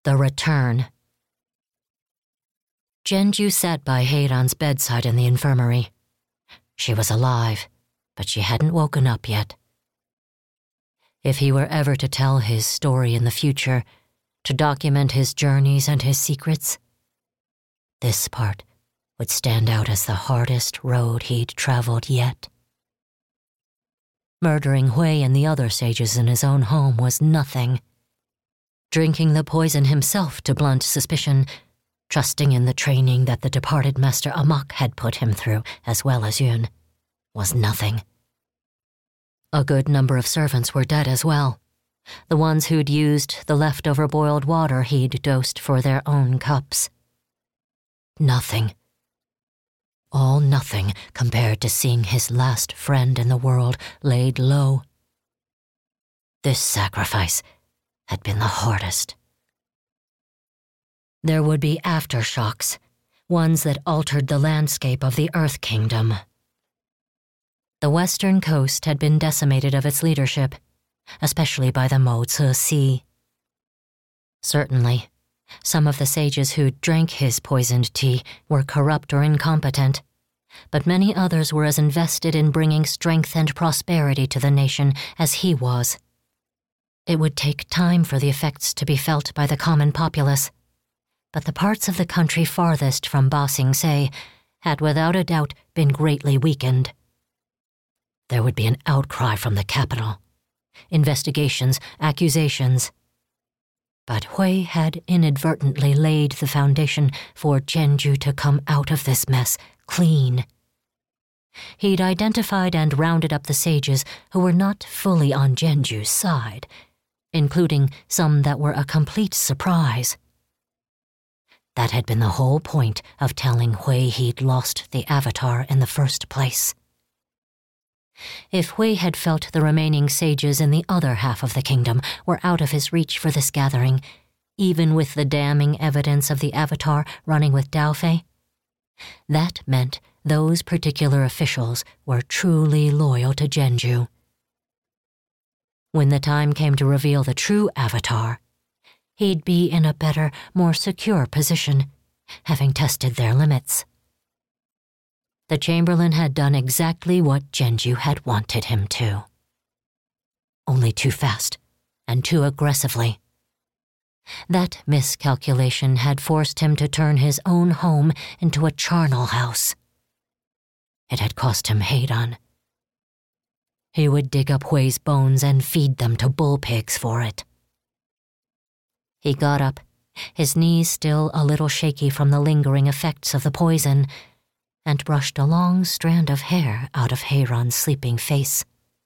The Return. Genju sat by Heiran's bedside in the infirmary. She was alive, but she hadn't woken up yet. If he were ever to tell his story in the future, to document his journeys and his secrets, this part would stand out as the hardest road he'd traveled yet. Murdering Hui and the other sages in his own home was nothing. Drinking the poison himself to blunt suspicion, trusting in the training that the departed Master Amok had put him through, as well as Yun, was nothing. A good number of servants were dead as well, the ones who'd used the leftover boiled water he'd dosed for their own cups. Nothing. All nothing compared to seeing his last friend in the world laid low. This sacrifice had been the hardest. There would be aftershocks, ones that altered the landscape of the Earth Kingdom. The western coast had been decimated of its leadership, especially by the Mozi Sea. Certainly, some of the sages who drank his poisoned tea were corrupt or incompetent, but many others were as invested in bringing strength and prosperity to the nation as he was. It would take time for the effects to be felt by the common populace, but the parts of the country farthest from Ba Sing Se had without a doubt been greatly weakened. There would be an outcry from the capital, investigations, accusations. But Hui had inadvertently laid the foundation for Genju to come out of this mess clean. He'd identified and rounded up the sages who were not fully on Genju's side, including some that were a complete surprise. That had been the whole point of telling Hui he'd lost the Avatar in the first place. If Hui had felt the remaining sages in the other half of the kingdom were out of his reach for this gathering, even with the damning evidence of the Avatar running with Dao Fei, that meant those particular officials were truly loyal to Genju. When the time came to reveal the true Avatar, he'd be in a better, more secure position, having tested their limits. The Chamberlain had done exactly what Genju had wanted him to. Only too fast, and too aggressively. That miscalculation had forced him to turn his own home into a charnel house. It had cost him Heiran. He would dig up Hui's bones and feed them to bull pigs for it. He got up, his knees still a little shaky from the lingering effects of the poison, and brushed a long strand of hair out of Heiran's sleeping face.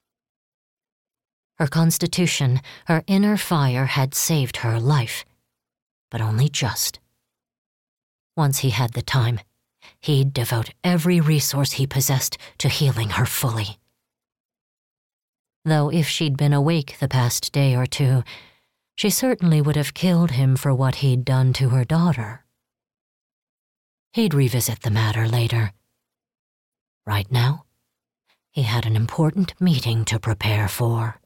Her constitution, her inner fire had saved her life, but only just. Once he had the time, he'd devote every resource he possessed to healing her fully. Though if she'd been awake the past day or two, she certainly would have killed him for what he'd done to her daughter. He'd revisit the matter later. Right now, he had an important meeting to prepare for.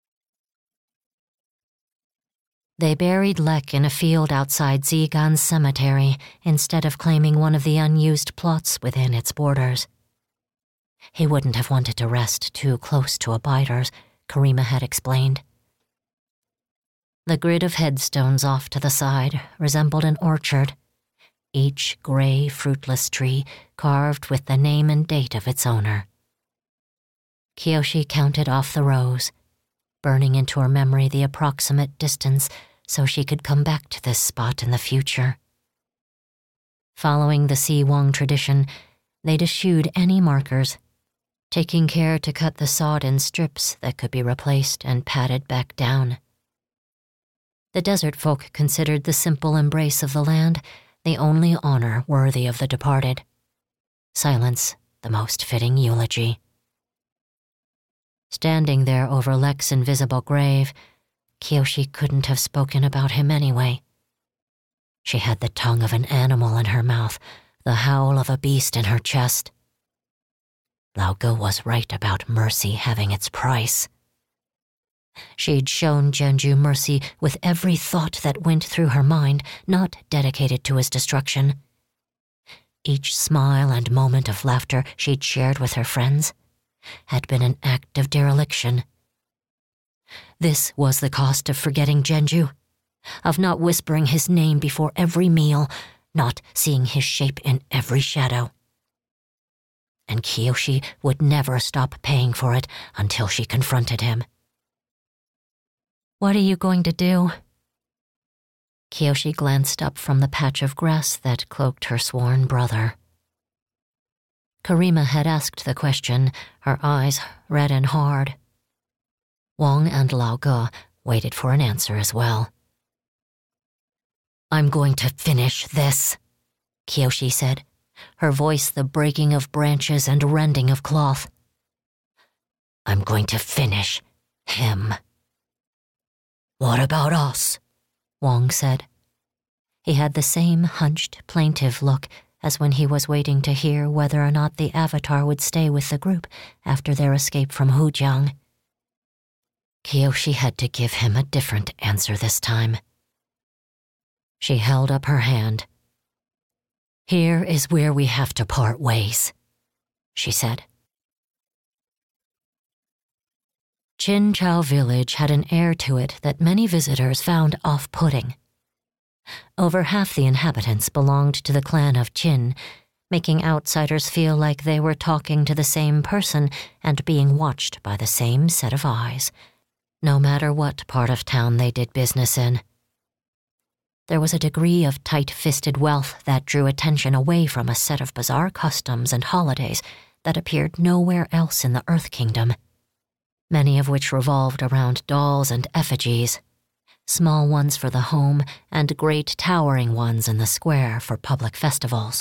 They buried Lek in a field outside Zigan's cemetery instead of claiming one of the unused plots within its borders. He wouldn't have wanted to rest too close to abiders, Karima had explained. The grid of headstones off to the side resembled an orchard, each gray, fruitless tree carved with the name and date of its owner. Kiyoshi counted off the rows, burning into her memory the approximate distance so she could come back to this spot in the future. Following the Si-Wong tradition, they'd eschewed any markers, taking care to cut the sod in strips that could be replaced and patted back down. The desert folk considered the simple embrace of the land the only honor worthy of the departed. Silence, the most fitting eulogy. Standing there over Lek's invisible grave, Kiyoshi couldn't have spoken about him anyway. She had the tongue of an animal in her mouth, the howl of a beast in her chest. Lao Ge was right about mercy having its price. She'd shown Genju mercy with every thought that went through her mind, not dedicated to his destruction. Each smile and moment of laughter she'd shared with her friends had been an act of dereliction. This was the cost of forgetting Genju, of not whispering his name before every meal, not seeing his shape in every shadow. And Kiyoshi would never stop paying for it until she confronted him. "What are you going to do?" Kiyoshi glanced up from the patch of grass that cloaked her sworn brother. Karima had asked the question, her eyes red and hard. Wang and Lao Ge waited for an answer as well. "I'm going to finish this," Kiyoshi said, her voice the breaking of branches and rending of cloth. "I'm going to finish him." "What about us?" Wang said. He had the same hunched, plaintive look as when he was waiting to hear whether or not the Avatar would stay with the group after their escape from Hujiang. Kiyoshi had to give him a different answer this time. She held up her hand. "Here is where we have to part ways," she said. Qinchao Village had an air to it that many visitors found off-putting. Over half the inhabitants belonged to the clan of Qin, making outsiders feel like they were talking to the same person and being watched by the same set of eyes, no matter what part of town they did business in. There was a degree of tight-fisted wealth that drew attention away from a set of bizarre customs and holidays that appeared nowhere else in the Earth Kingdom, many of which revolved around dolls and effigies, small ones for the home and great towering ones in the square for public festivals.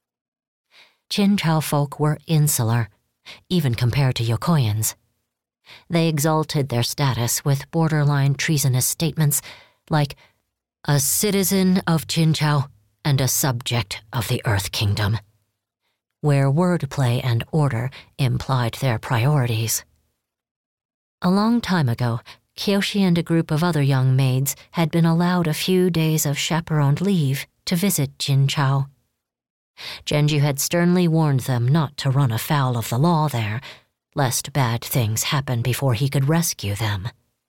Qinchao folk were insular, even compared to Yokoyans. They exalted their status with borderline treasonous statements like, "a citizen of Qinchao and a subject of the Earth Kingdom," where wordplay and order implied their priorities. A long time ago, Kiyoshi and a group of other young maids had been allowed a few days of chaperoned leave to visit Qinchao. Genju had sternly warned them not to run afoul of the law there, lest bad things happen before he could rescue them.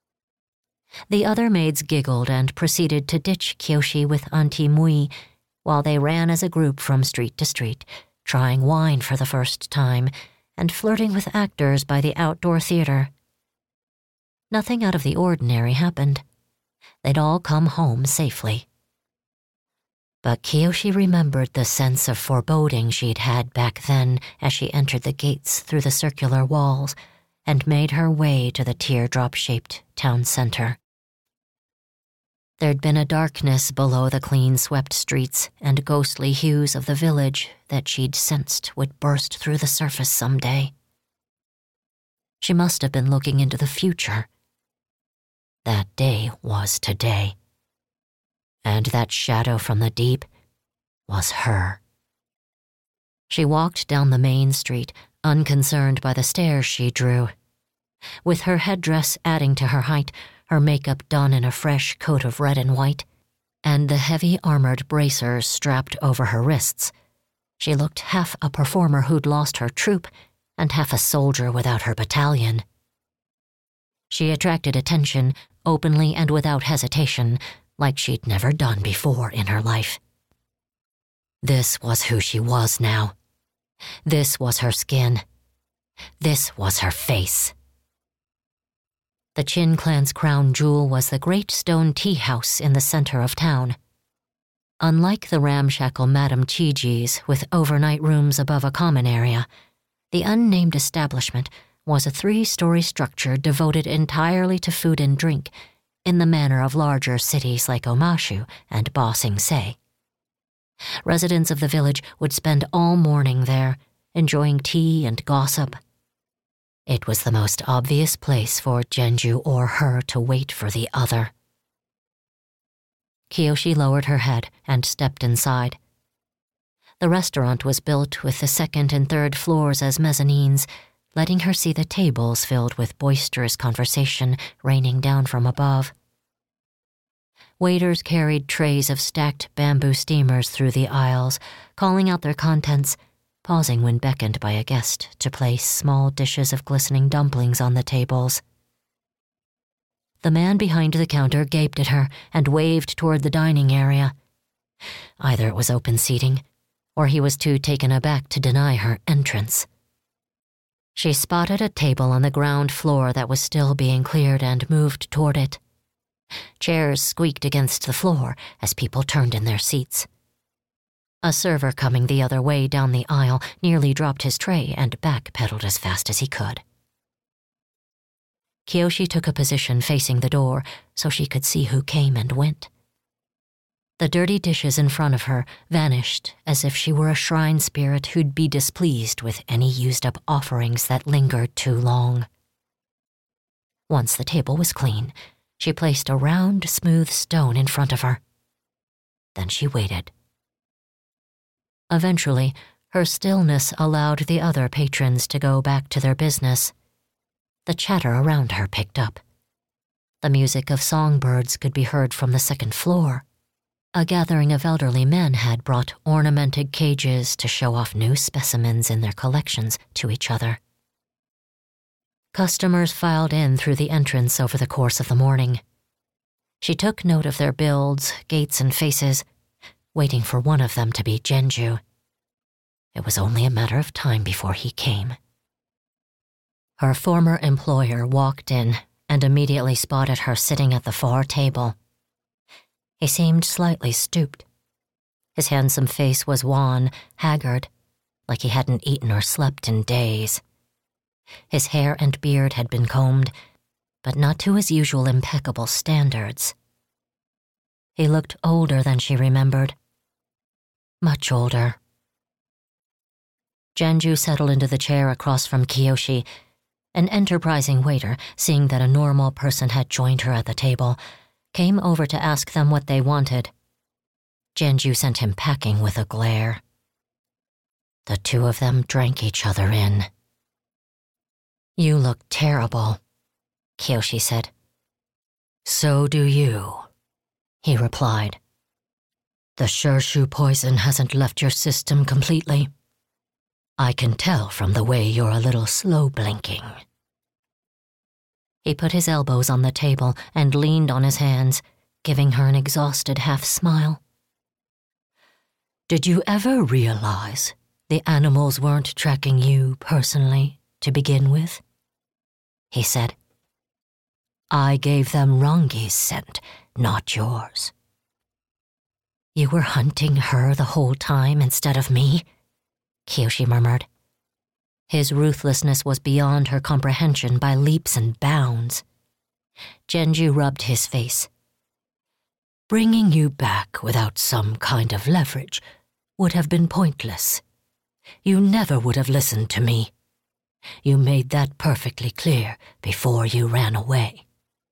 The other maids giggled and proceeded to ditch Kiyoshi with Auntie Mui while they ran as a group from street to street, trying wine for the first time and flirting with actors by the outdoor theater. Nothing out of the ordinary happened. They'd all come home safely. But Kiyoshi remembered the sense of foreboding she'd had back then as she entered the gates through the circular walls and made her way to the teardrop-shaped town center. There'd been a darkness below the clean-swept streets and ghostly hues of the village that she'd sensed would burst through the surface someday. She must have been looking into the future. That day was today. And that shadow from the deep was her. She walked down the main street, unconcerned by the stares she drew. With her headdress adding to her height, her makeup done in a fresh coat of red and white, and the heavy armored bracers strapped over her wrists, she looked half a performer who'd lost her troupe and half a soldier without her battalion. She attracted attention, openly and without hesitation, like she'd never done before in her life. This was who she was now. This was her skin. This was her face. The Qin clan's crown jewel was the great stone tea house in the center of town. Unlike the ramshackle Madame Chiji's with overnight rooms above a common area, the unnamed establishment was a 3-story structure devoted entirely to food and drink, in the manner of larger cities like Omashu and Ba Sing Se. Residents of the village would spend all morning there, enjoying tea and gossip. It was the most obvious place for Genju or her to wait for the other. Kiyoshi lowered her head and stepped inside. The restaurant was built with the second and third floors as mezzanines, letting her see the tables filled with boisterous conversation raining down from above. Waiters carried trays of stacked bamboo steamers through the aisles, calling out their contents, pausing when beckoned by a guest to place small dishes of glistening dumplings on the tables. The man behind the counter gaped at her and waved toward the dining area. Either it was open seating, or he was too taken aback to deny her entrance. She spotted a table on the ground floor that was still being cleared and moved toward it. Chairs squeaked against the floor as people turned in their seats. A server coming the other way down the aisle nearly dropped his tray and backpedaled as fast as he could. Kiyoshi took a position facing the door so she could see who came and went. The dirty dishes in front of her vanished as if she were a shrine spirit who'd be displeased with any used-up offerings that lingered too long. Once the table was clean, she placed a round, smooth stone in front of her. Then she waited. Eventually, her stillness allowed the other patrons to go back to their business. The chatter around her picked up. The music of songbirds could be heard from the second floor. A gathering of elderly men had brought ornamented cages to show off new specimens in their collections to each other. Customers filed in through the entrance over the course of the morning. She took note of their builds, gaits, and faces, waiting for one of them to be Genju. It was only a matter of time before he came. Her former employer walked in and immediately spotted her sitting at the far table. He seemed slightly stooped. His handsome face was wan, haggard, like he hadn't eaten or slept in days. His hair and beard had been combed, but not to his usual impeccable standards. He looked older than she remembered. Much older. Genju settled into the chair across from Kiyoshi. An enterprising waiter, seeing that a normal person had joined her at the table, came over to ask them what they wanted. Genju sent him packing with a glare. The two of them drank each other in. "You look terrible," Kiyoshi said. "So do you," he replied. "The Shirshu poison hasn't left your system completely. I can tell from the way you're a little slow blinking." He put his elbows on the table and leaned on his hands, giving her an exhausted half-smile. "Did you ever realize the animals weren't tracking you personally to begin with?" he said. "I gave them Rangi's scent, not yours." "You were hunting her the whole time instead of me?" Kiyoshi murmured. His ruthlessness was beyond her comprehension by leaps and bounds. Genju rubbed his face. "Bringing you back without some kind of leverage would have been pointless. You never would have listened to me. You made that perfectly clear before you ran away."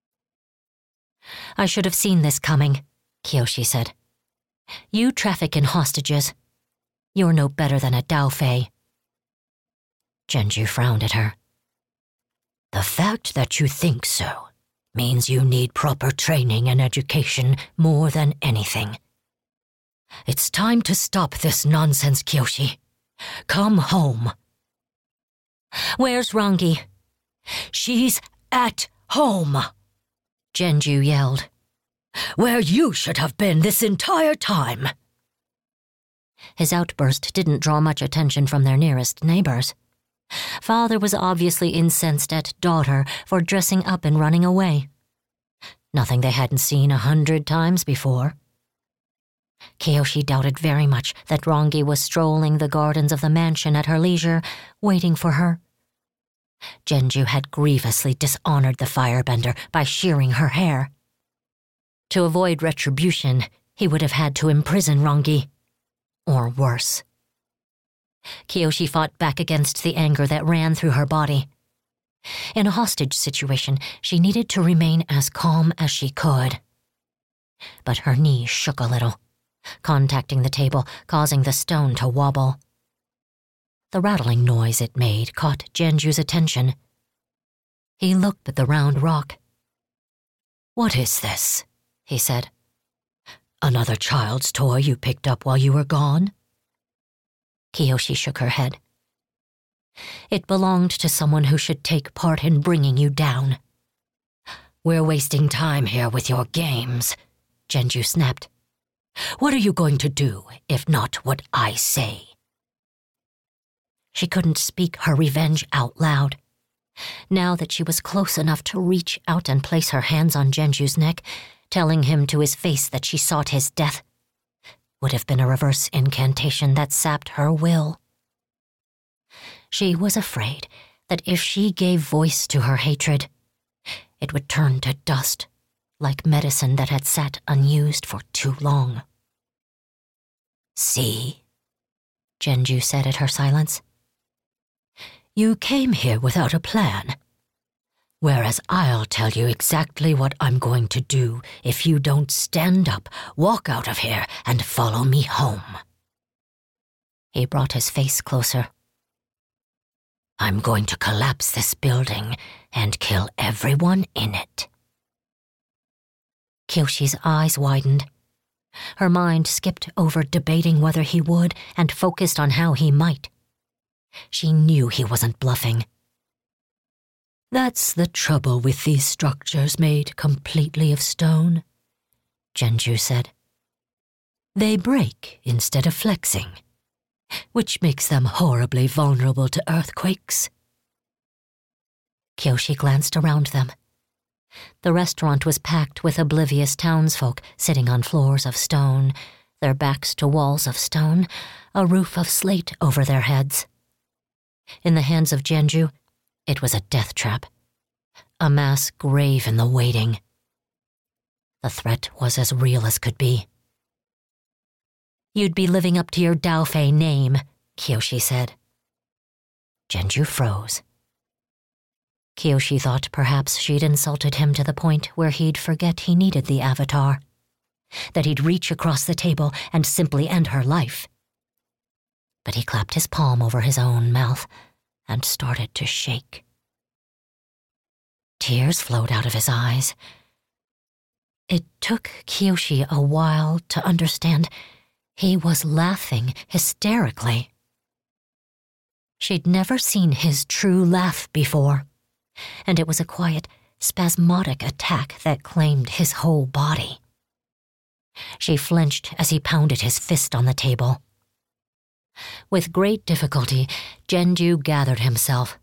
"I should have seen this coming," Kiyoshi said. "You traffic in hostages. You're no better than a Daofei." Genju frowned at her. "The fact that you think so means you need proper training and education more than anything. It's time to stop this nonsense, Kiyoshi. Come home." "Where's Rangi?" "She's at home," Genju yelled. "Where you should have been this entire time." His outburst didn't draw much attention from their nearest neighbors. Father was obviously incensed at daughter for dressing up and running away. Nothing they hadn't seen 100 times before. Kiyoshi doubted very much that Rangi was strolling the gardens of the mansion at her leisure, waiting for her. Genju had grievously dishonored the firebender by shearing her hair. To avoid retribution, he would have had to imprison Rangi. Or worse. Kiyoshi fought back against the anger that ran through her body. In a hostage situation, she needed to remain as calm as she could. But her knees shook a little, contacting the table, causing the stone to wobble. The rattling noise it made caught Genju's attention. He looked at the round rock. "What is this?" he said. "Another child's toy you picked up while you were gone?" Kiyoshi shook her head. "It belonged to someone who should take part in bringing you down." "We're wasting time here with your games," Genju snapped. "What are you going to do, if not what I say?" She couldn't speak her revenge out loud. Now that she was close enough to reach out and place her hands on Genju's neck, telling him to his face that she sought his death would have been a reverse incantation that sapped her will. She was afraid that if she gave voice to her hatred, it would turn to dust, like medicine that had sat unused for too long. "See?" Genju said at her silence. "You came here without a plan, whereas I'll tell you exactly what I'm going to do if you don't stand up, walk out of here, and follow me home." He brought his face closer. "I'm going to collapse this building and kill everyone in it." Kyoshi's eyes widened. Her mind skipped over debating whether he would and focused on how he might. She knew he wasn't bluffing. "That's the trouble with these structures made completely of stone," Genju said. "They break instead of flexing, which makes them horribly vulnerable to earthquakes." Kyoshi glanced around them. The restaurant was packed with oblivious townsfolk sitting on floors of stone, their backs to walls of stone, a roof of slate over their heads. In the hands of Genju, it was a death trap, a mass grave in the waiting. The threat was as real as could be. "You'd be living up to your Daofei name," Kyoshi said. Genju froze. Kyoshi thought perhaps she'd insulted him to the point where he'd forget he needed the avatar, that he'd reach across the table and simply end her life. But he clapped his palm over his own mouth and started to shake. Tears flowed out of his eyes. It took Kyoshi a while to understand he was laughing hysterically. She'd never seen his true laugh before, and it was a quiet, spasmodic attack that claimed his whole body. She flinched as he pounded his fist on the table. With great difficulty, Genju gathered himself.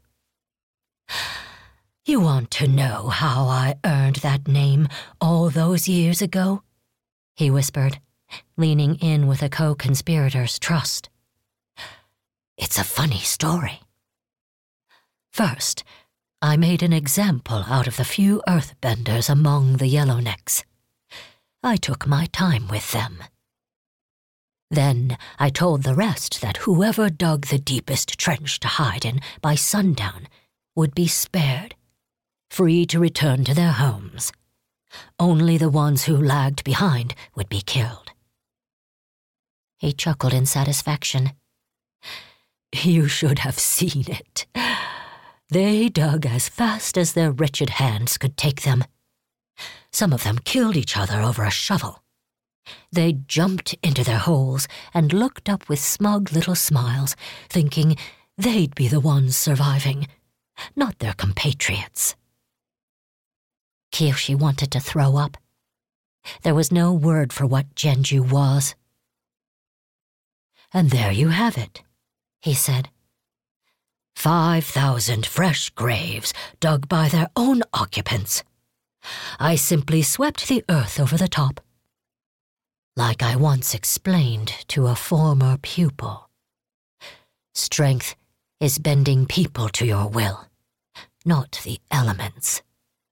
"You want to know how I earned that name all those years ago?" he whispered, leaning in with a co-conspirator's trust. "It's a funny story. First, I made an example out of the few earthbenders among the Yellownecks. I took my time with them. Then I told the rest that whoever dug the deepest trench to hide in by sundown would be spared, free to return to their homes. Only the ones who lagged behind would be killed." He chuckled in satisfaction. "You should have seen it. They dug as fast as their wretched hands could take them. Some of them killed each other over a shovel. They jumped into their holes and looked up with smug little smiles, thinking they'd be the ones surviving, not their compatriots." Kyoshi wanted to throw up. There was no word for what Genju was. "And there you have it," he said. 5,000 fresh graves dug by their own occupants. I simply swept the earth over the top. Like I once explained to a former pupil, strength is bending people to your will, not the elements.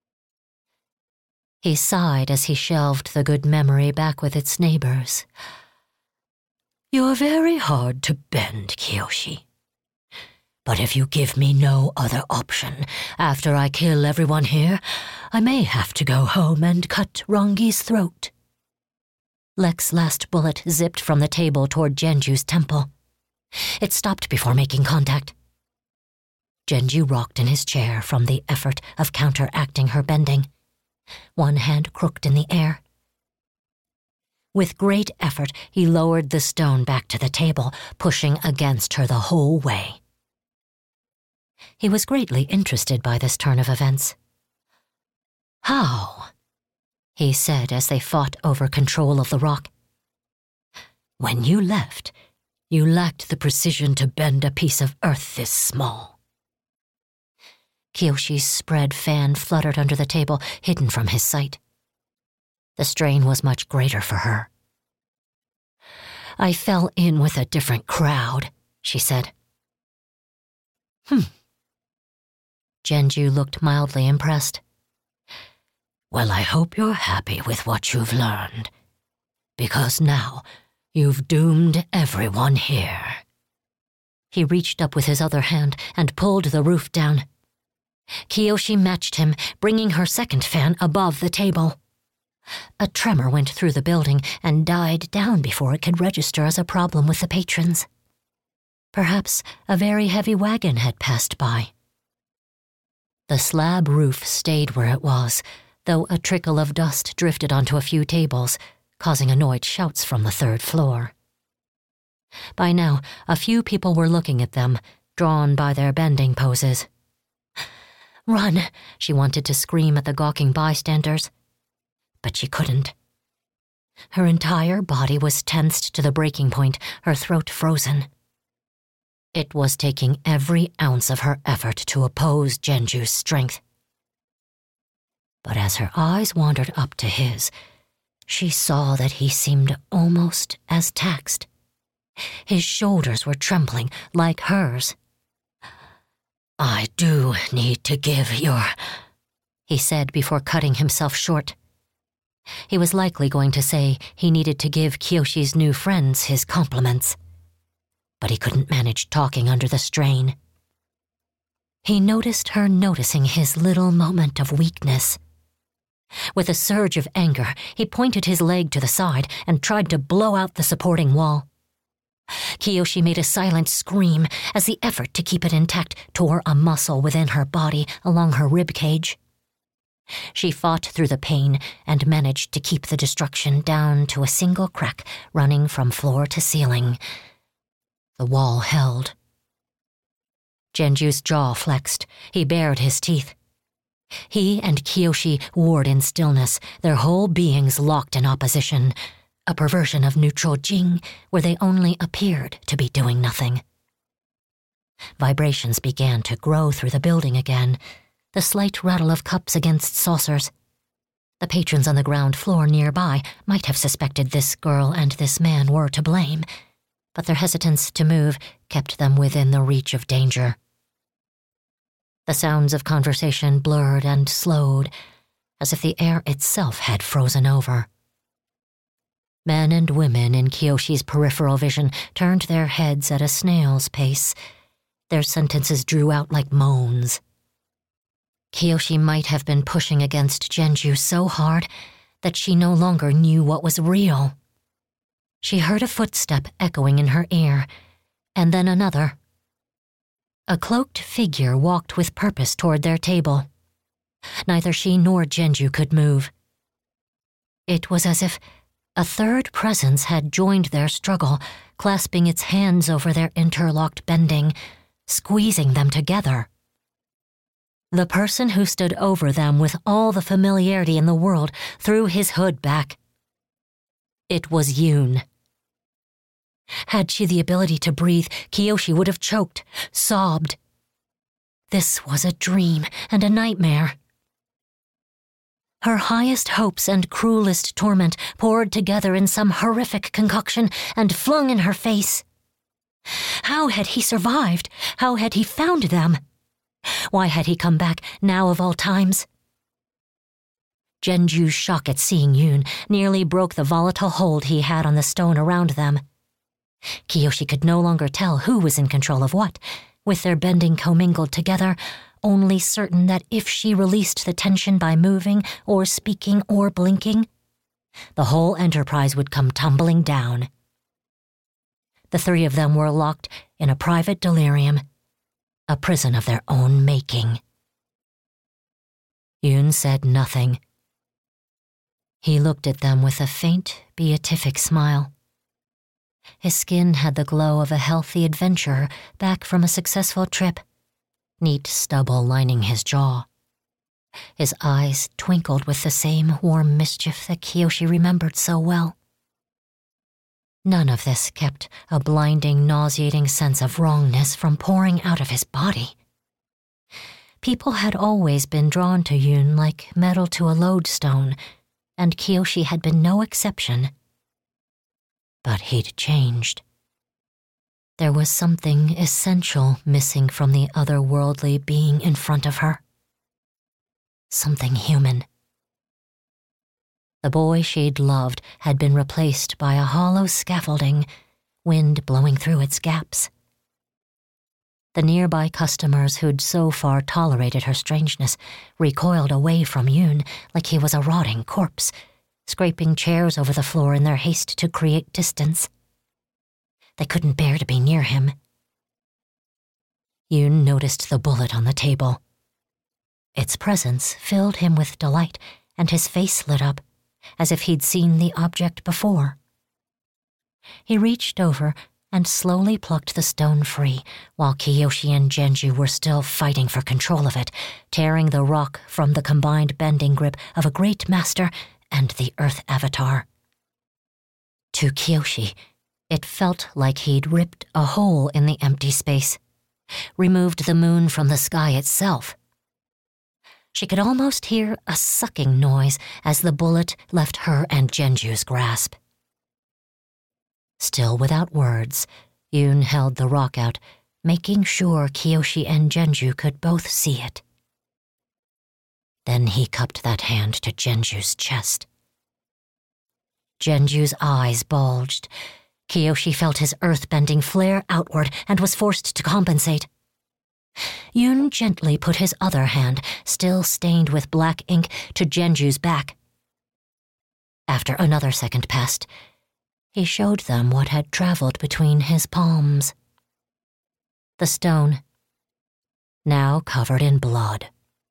He sighed as he shelved the good memory back with its neighbors. "You're very hard to bend, Kyoshi. But if you give me no other option, after I kill everyone here, I may have to go home and cut Rongi's throat." Lek's last bullet zipped from the table toward Genju's temple. It stopped before making contact. Genju rocked in his chair from the effort of counteracting her bending, one hand crooked in the air. With great effort, he lowered the stone back to the table, pushing against her the whole way. He was greatly interested by this turn of events. "How?" he said as they fought over control of the rock. "When you left, you lacked the precision to bend a piece of earth this small." Kiyoshi's spread fan fluttered under the table, hidden from his sight. The strain was much greater for her. "I fell in with a different crowd," she said. Genju looked mildly impressed. "Well, I hope you're happy with what you've learned, because now you've doomed everyone here." He reached up with his other hand and pulled the roof down. Kiyoshi matched him, bringing her second fan above the table. A tremor went through the building and died down before it could register as a problem with the patrons. Perhaps a very heavy wagon had passed by. The slab roof stayed where it was, though a trickle of dust drifted onto a few tables, causing annoyed shouts from the third floor. By now, a few people were looking at them, drawn by their bending poses. "Run!" she wanted to scream at the gawking bystanders, but she couldn't. Her entire body was tensed to the breaking point, her throat frozen. It was taking every ounce of her effort to oppose Genju's strength. But as her eyes wandered up to his, she saw that he seemed almost as taxed. His shoulders were trembling like hers. "I do need to give your," he said before cutting himself short. He was likely going to say he needed to give Kiyoshi's new friends his compliments, but he couldn't manage talking under the strain. He noticed her noticing his little moment of weakness. With a surge of anger, he pointed his leg to the side and tried to blow out the supporting wall. Kiyoshi made a silent scream as the effort to keep it intact tore a muscle within her body along her rib cage. She fought through the pain and managed to keep the destruction down to a single crack running from floor to ceiling. The wall held. Genju's jaw flexed. He bared his teeth. He and Kiyoshi warred in stillness, their whole beings locked in opposition, a perversion of neutral Jing where they only appeared to be doing nothing. Vibrations began to grow through the building again, the slight rattle of cups against saucers. The patrons on the ground floor nearby might have suspected this girl and this man were to blame, but their hesitance to move kept them within the reach of danger. The sounds of conversation blurred and slowed, as if the air itself had frozen over. Men and women in Kiyoshi's peripheral vision turned their heads at a snail's pace. Their sentences drew out like moans. Kiyoshi might have been pushing against Genju so hard that she no longer knew what was real. She heard a footstep echoing in her ear, and then another. A cloaked figure walked with purpose toward their table. Neither she nor Genju could move. It was as if a third presence had joined their struggle, clasping its hands over their interlocked bending, squeezing them together. The person who stood over them with all the familiarity in the world threw his hood back. It was Yoon. Had she the ability to breathe, Kiyoshi would have choked, sobbed. This was a dream and a nightmare. Her highest hopes and cruelest torment poured together in some horrific concoction and flung in her face. How had he survived? How had he found them? Why had he come back now of all times? Genju's shock at seeing Yoon nearly broke the volatile hold he had on the stone around them. Kiyoshi could no longer tell who was in control of what, with their bending commingled together, only certain that if she released the tension by moving or speaking or blinking, the whole enterprise would come tumbling down. The three of them were locked in a private delirium, a prison of their own making. Yoon said nothing. He looked at them with a faint, beatific smile. His skin had the glow of a healthy adventurer back from a successful trip, neat stubble lining his jaw. His eyes twinkled with the same warm mischief that Kiyoshi remembered so well. None of this kept a blinding, nauseating sense of wrongness from pouring out of his body. People had always been drawn to Yoon like metal to a lodestone, and Kiyoshi had been no exception. But he'd changed. There was something essential missing from the otherworldly being in front of her. Something human. The boy she'd loved had been replaced by a hollow scaffolding, wind blowing through its gaps. The nearby customers who'd so far tolerated her strangeness recoiled away from Yoon like he was a rotting corpse, scraping chairs over the floor in their haste to create distance. They couldn't bear to be near him. Yoon noticed the bullet on the table. Its presence filled him with delight, and his face lit up, as if he'd seen the object before. He reached over and slowly plucked the stone free, while Kiyoshi and Genju were still fighting for control of it, tearing the rock from the combined bending grip of a great master and the Earth Avatar. To Kiyoshi, it felt like he'd ripped a hole in the empty space, removed the moon from the sky itself. She could almost hear a sucking noise as the bullet left her and Genju's grasp. Still without words, Yoon held the rock out, making sure Kiyoshi and Genju could both see it. Then he cupped that hand to Genju's chest. Genju's eyes bulged. Kiyoshi felt his earth-bending flare outward and was forced to compensate. Yoon gently put his other hand, still stained with black ink, to Genju's back. After another second passed, he showed them what had traveled between his palms. The stone, now covered in blood.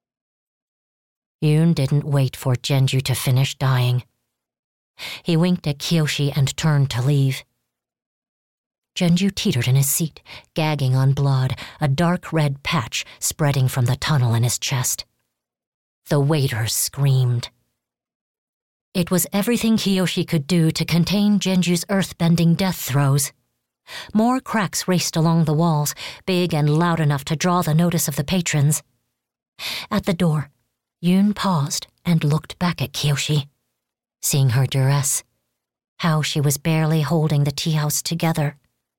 Yoon didn't wait for Genju to finish dying. He winked at Kiyoshi and turned to leave. Genju teetered in his seat, gagging on blood, a dark red patch spreading from the tunnel in his chest. The waiters screamed. It was everything Kiyoshi could do to contain Genju's earth-bending death throes. More cracks raced along the walls, big and loud enough to draw the notice of the patrons. At the door, Yoon paused and looked back at Kiyoshi, seeing her duress, how she was barely holding the tea house together.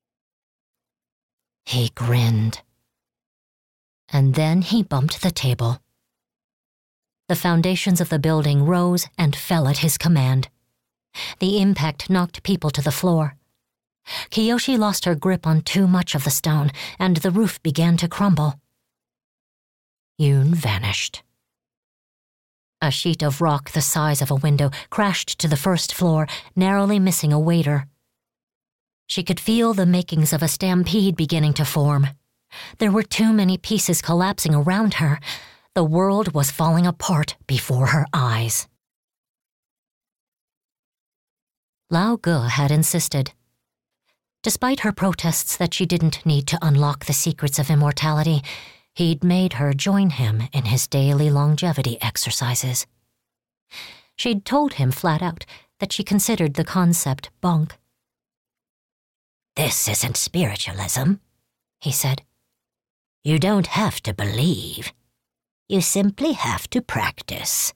He grinned. And then he bumped the table. The foundations of the building rose and fell at his command. The impact knocked people to the floor. Kiyoshi lost her grip on too much of the stone, and the roof began to crumble. Yoon vanished. A sheet of rock the size of a window crashed to the first floor, narrowly missing a waiter. She could feel the makings of a stampede beginning to form. There were too many pieces collapsing around her. The world was falling apart before her eyes. Lao Ge had insisted. Despite her protests that she didn't need to unlock the secrets of immortality, he'd made her join him in his daily longevity exercises. She'd told him flat out that she considered the concept bunk. "This isn't spiritualism," he said. "You don't have to believe. You simply have to practice."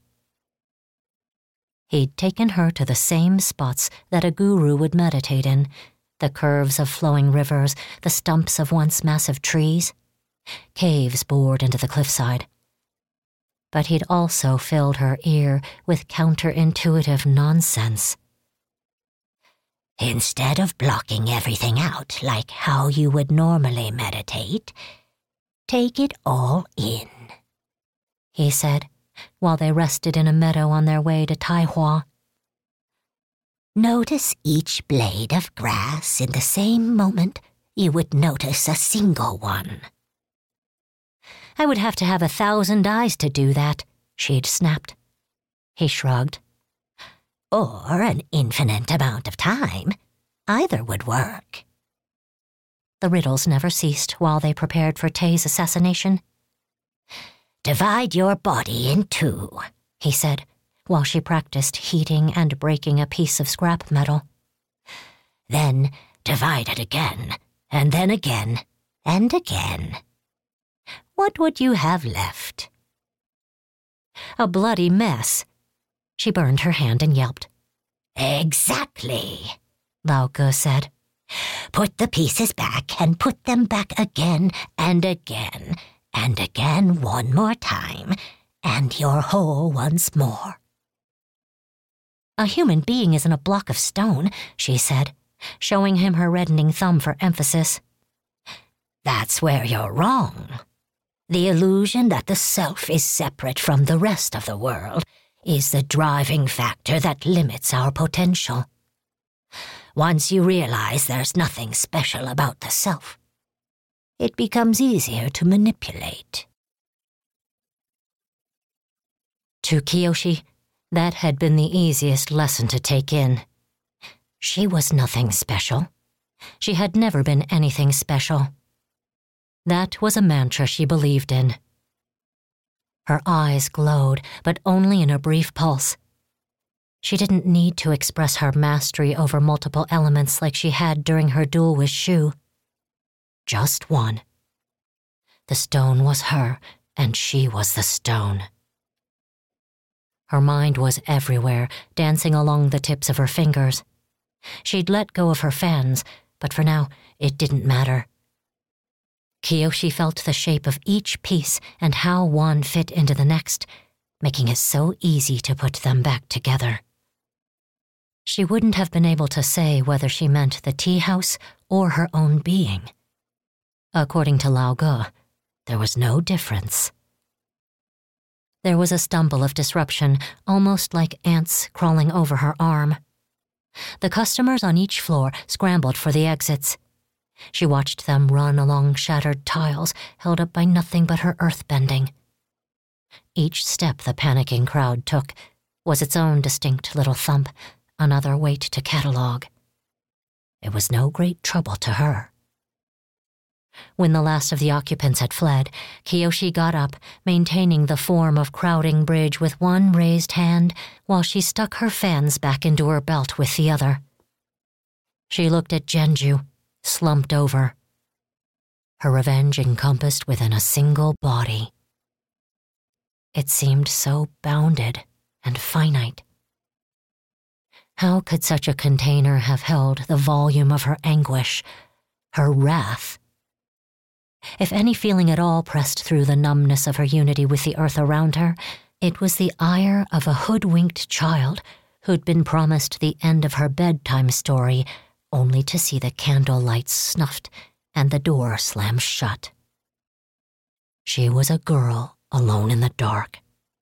He'd taken her to the same spots that a guru would meditate in, the curves of flowing rivers, the stumps of once massive trees, caves bored into the cliffside. But he'd also filled her ear with counterintuitive nonsense. "Instead of blocking everything out like how you would normally meditate, take it all in," he said, while they rested in a meadow on their way to Taihua. Notice each blade of grass in the same moment you would notice a single one. I would have to have 1,000 eyes to do that, she'd snapped. He shrugged. Or an infinite amount of time. Either would work. The riddles never ceased while they prepared for Tay's assassination. Divide your body in two, he said, while she practiced heating and breaking a piece of scrap metal. Then divide it again, and then again, and again. What would you have left? A bloody mess. She burned her hand and yelped. Exactly, Lao Ge said. Put the pieces back and put them back again and again, and again one more time, and you're whole once more. A human being isn't a block of stone, she said, showing him her reddening thumb for emphasis. That's where you're wrong. The illusion that the self is separate from the rest of the world is the driving factor that limits our potential. Once you realize there's nothing special about the self, it becomes easier to manipulate. To Kiyoshi, that had been the easiest lesson to take in. She was nothing special. She had never been anything special. That was a mantra she believed in. Her eyes glowed, but only in a brief pulse. She didn't need to express her mastery over multiple elements like she had during her duel with Shu. Just one. The stone was her, and she was the stone. Her mind was everywhere, dancing along the tips of her fingers. She'd let go of her fans, but for now, it didn't matter. Kiyoshi felt the shape of each piece and how one fit into the next, making it so easy to put them back together. She wouldn't have been able to say whether she meant the tea house or her own being. According to Lao Ge, there was no difference. There was a stumble of disruption, almost like ants crawling over her arm. The customers on each floor scrambled for the exits. She watched them run along shattered tiles held up by nothing but her earthbending. Each step the panicking crowd took was its own distinct little thump, another weight to catalog. It was no great trouble to her. When the last of the occupants had fled, Kiyoshi got up, maintaining the form of crowding bridge with one raised hand while she stuck her fans back into her belt with the other. She looked at Genju, slumped over. Her revenge encompassed within a single body. It seemed so bounded and finite. How could such a container have held the volume of her anguish, her wrath? If any feeling at all pressed through the numbness of her unity with the earth around her, it was the ire of a hoodwinked child who'd been promised the end of her bedtime story only to see the candle lights snuffed and the door slammed shut. She was a girl alone in the dark.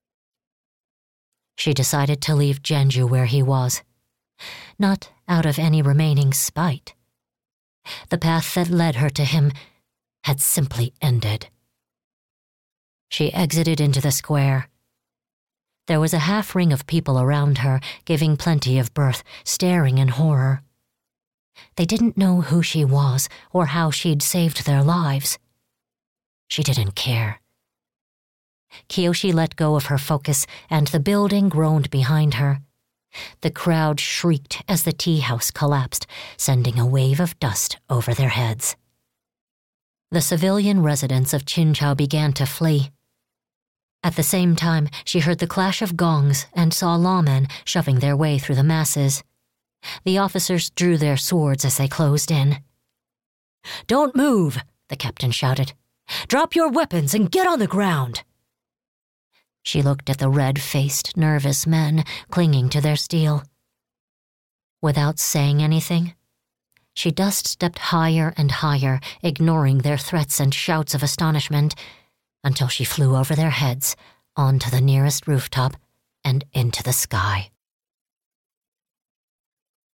She decided to leave Genju where he was, not out of any remaining spite. The path that led her to him had simply ended. She exited into the square. There was a half ring of people around her, giving plenty of berth, staring in horror. They didn't know who she was or how she'd saved their lives. She didn't care. Kiyoshi let go of her focus, and the building groaned behind her. The crowd shrieked as the tea house collapsed, sending a wave of dust over their heads. The civilian residents of Qinchao began to flee. At the same time, she heard the clash of gongs and saw lawmen shoving their way through the masses. The officers drew their swords as they closed in. "Don't move," the captain shouted. "Drop your weapons and get on the ground." She looked at the red-faced, nervous men clinging to their steel. Without saying anything, she dust-stepped higher and higher, ignoring their threats and shouts of astonishment, until she flew over their heads, onto the nearest rooftop, and into the sky.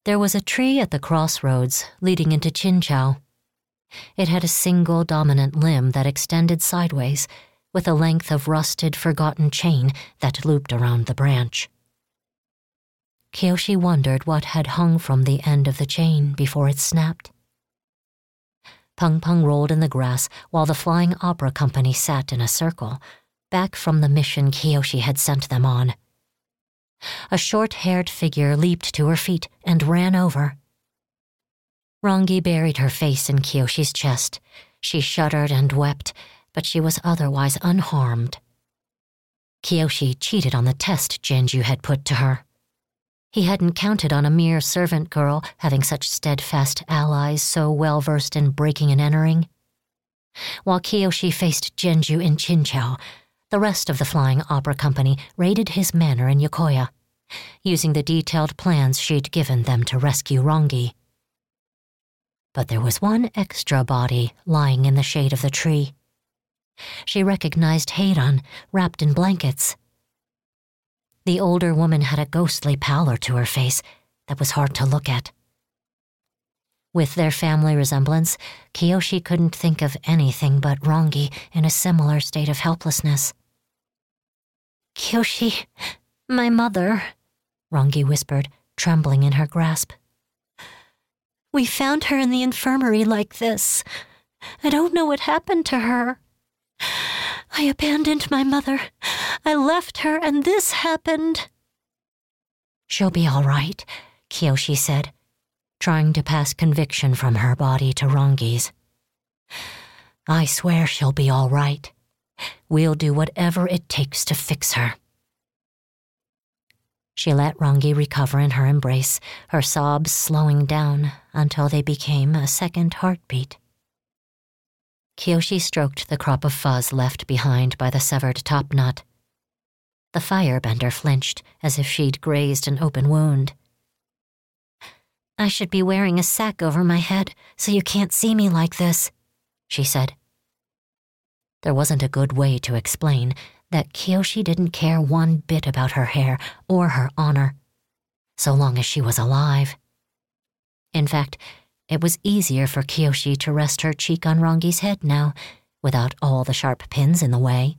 There was a tree at the crossroads leading into Qinchao. It had a single dominant limb that extended sideways, with a length of rusted, forgotten chain that looped around the branch. Kiyoshi wondered what had hung from the end of the chain before it snapped. Peng Peng rolled in the grass while the Flying Opera Company sat in a circle, back from the mission Kiyoshi had sent them on. A short-haired figure leaped to her feet and ran over. Rangi buried her face in Kiyoshi's chest. She shuddered and wept, but she was otherwise unharmed. Kiyoshi cheated on the test Genju had put to her. He hadn't counted on a mere servant girl having such steadfast allies so well-versed in breaking and entering. While Kiyoshi faced Genju in Qinchao, the rest of the Flying Opera Company raided his manor in Yokoya, using the detailed plans she'd given them to rescue Rangi. But there was one extra body lying in the shade of the tree. She recognized Heiran, wrapped in blankets. The older woman had a ghostly pallor to her face that was hard to look at. With their family resemblance, Kiyoshi couldn't think of anything but Rangi in a similar state of helplessness. "Kiyoshi, my mother," Rangi whispered, trembling in her grasp. "We found her in the infirmary like this. I don't know what happened to her. I abandoned my mother. I left her, and this happened." "She'll be all right," Kiyoshi said, trying to pass conviction from her body to Rangi's. "I swear she'll be all right. We'll do whatever it takes to fix her." She let Rangi recover in her embrace, her sobs slowing down until they became a second heartbeat. Kiyoshi stroked the crop of fuzz left behind by the severed topknot. The firebender flinched as if she'd grazed an open wound. "I should be wearing a sack over my head so you can't see me like this," she said. There wasn't a good way to explain that Kiyoshi didn't care one bit about her hair or her honor, so long as she was alive. In fact, it was easier for Kiyoshi to rest her cheek on Rangi's head now, without all the sharp pins in the way.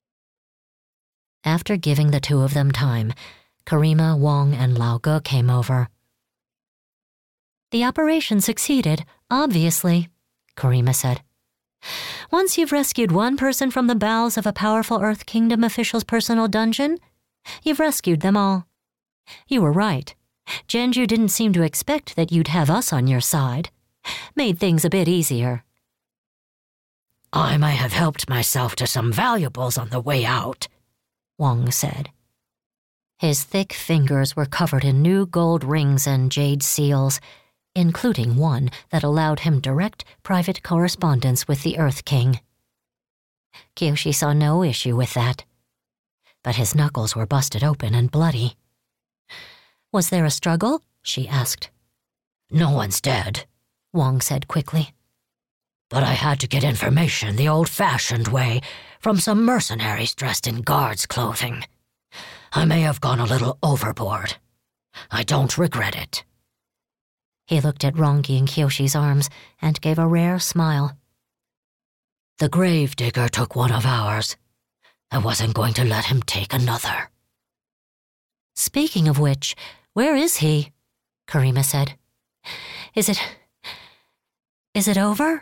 After giving the two of them time, Karima, Wang, and Lao Ge came over. "The operation succeeded, obviously," Karima said. "Once you've rescued one person from the bowels of a powerful Earth Kingdom official's personal dungeon, you've rescued them all. You were right. Genju didn't seem to expect that you'd have us on your side. Made things a bit easier." "I may have helped myself to some valuables on the way out," Wang said. His thick fingers were covered in new gold rings and jade seals, including one that allowed him direct private correspondence with the Earth King. Kiyoshi saw no issue with that, but his knuckles were busted open and bloody. "Was there a struggle?" she asked. "No one's dead," Wang said quickly. "But I had to get information the old-fashioned way from some mercenaries dressed in guards' clothing. I may have gone a little overboard. I don't regret it." He looked at Rangi in Kiyoshi's arms and gave a rare smile. "The gravedigger took one of ours. I wasn't going to let him take another." "Speaking of which, where is he?" Karima said. Is it over?"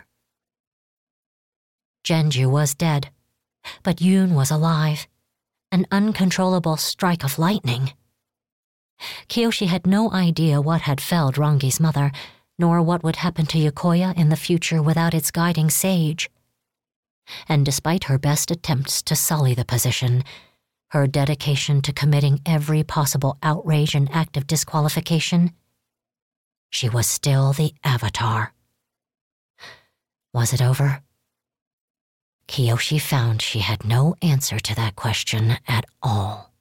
Genju was dead, but Yoon was alive. An uncontrollable strike of lightning. Kiyoshi had no idea what had felled Rangi's mother, nor what would happen to Yokoya in the future without its guiding sage. And despite her best attempts to sully the position, her dedication to committing every possible outrage and act of disqualification, she was still the Avatar. Was it over? Kiyoshi found she had no answer to that question at all.